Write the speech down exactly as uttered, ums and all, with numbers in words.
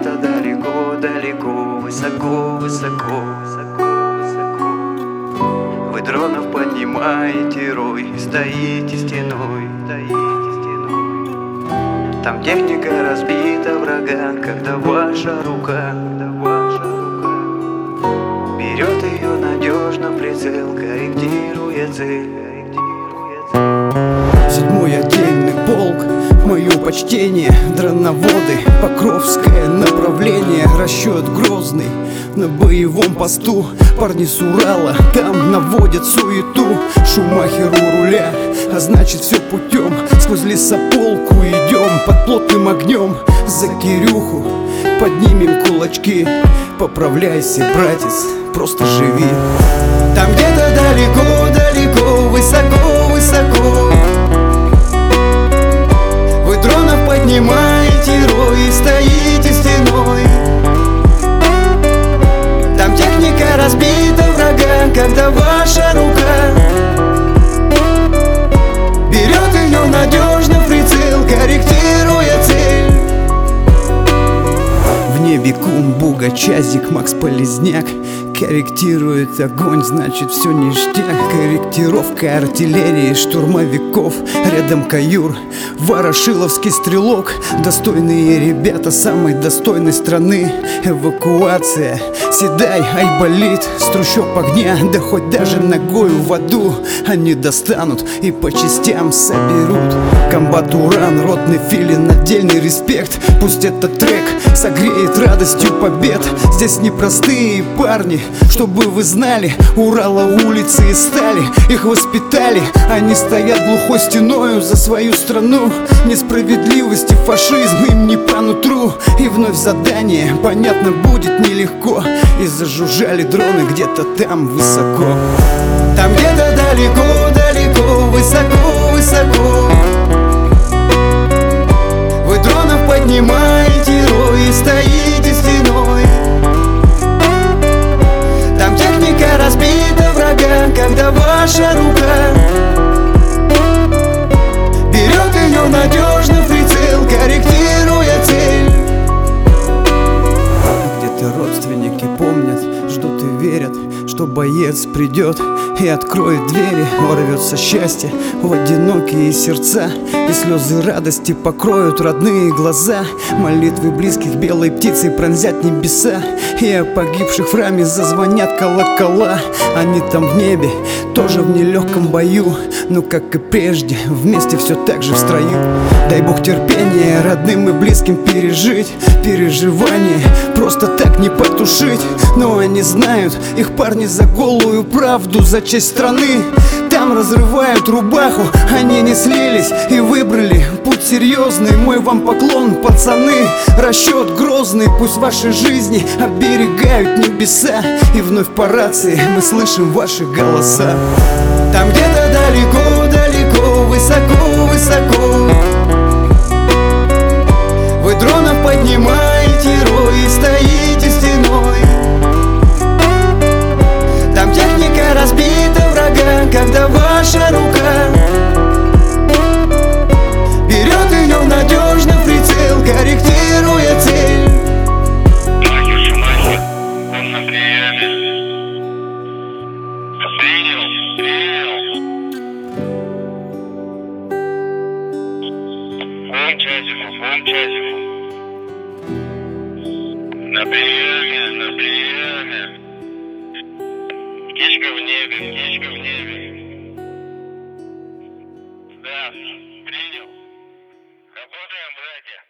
где-то далеко-далеко, высоко-высоко, высоко-высоко. Вы дронов поднимаете рой, стоите стеной, стоите стеной. Там техника разбита врага, когда ваша рука, когда ваша рука берет ее надежно в прицел, корректируя цель, корректируя цель. Седьмой отдельный полк, мое почтение, дроноводы, Покровское направление, расчет Грозный. На боевом посту парни с Урала там наводят суету. Шумахер у руля, а значит все путем. Сквозь лесополку идем под плотным огнем. За Кирюху поднимем кулачки. Поправляйся, братец, просто живи. Там где-то далеко-далеко, высоко-высоко вы дронов поднимаете рой и стоите стеной. Там техника разбита врага, когда ваша рука берет ее надежно в прицел, корректируя цель. В небе кум, буга, чазик, Макс Полезняк корректирует огонь, значит все ништяк. Корректировка артиллерии, штурмовиков. Рядом каюр, ворошиловский стрелок. Достойные ребята самой достойной страны. Эвакуация, седай, айболит. С трущоб огня, да хоть даже ногою в аду они достанут и по частям соберут. Комбат Уран, ротный филин, отдельный респект. Пусть этот трек согреет радостью побед. Здесь непростые парни, чтобы вы знали, Урала улицы из стали, их воспитали. Они стоят глухой стеною за свою страну. Несправедливость и фашизм им не по нутру. И вновь задание, понятно, будет нелегко. И зажужжали дроны где-то там высоко. Там где-то далеко-далеко, высоко-высоко вы дронов поднимаете рой и стоите стеной. Там техника разбита врага, когда ваша рука берет ее надежно в прицел, корректируя цель. Где-то родственники помнят, ждут и верят, что боец придет и откроет двери. Ворвется счастье в одинокие сердца, и слезы радости покроют родные глаза. Молитвы близких белой птицей пронзят небеса, и о погибших в раме зазвонят колокола. Они там в небе, тоже в нелегком бою, но как и прежде, вместе все так же в строю. Дай Бог терпения родным и близким пережить. Переживания просто так не потушить. Но они знают, их парни за голую правду, за честь страны. Там разрывают рубаху, они не слились и выбрали путь серьезный. Мой вам поклон, пацаны, расчет Грозный. Пусть ваши жизни оберегают небеса, и вновь по рации мы слышим ваши голоса. Там где-то далеко-далеко, высоко-высоко вы дронов поднимаете рой и стоите стеной. Там техника разбита врага, когда ваша рука берет ее надежно в прицел, корректируя цель. Махер, Шумахер, он на приеме. Принял, принял. Он часиков, он часиков. На приеме, на приеме. Птичка в небе, птичка в небе. Да, принял. Работаем, братья.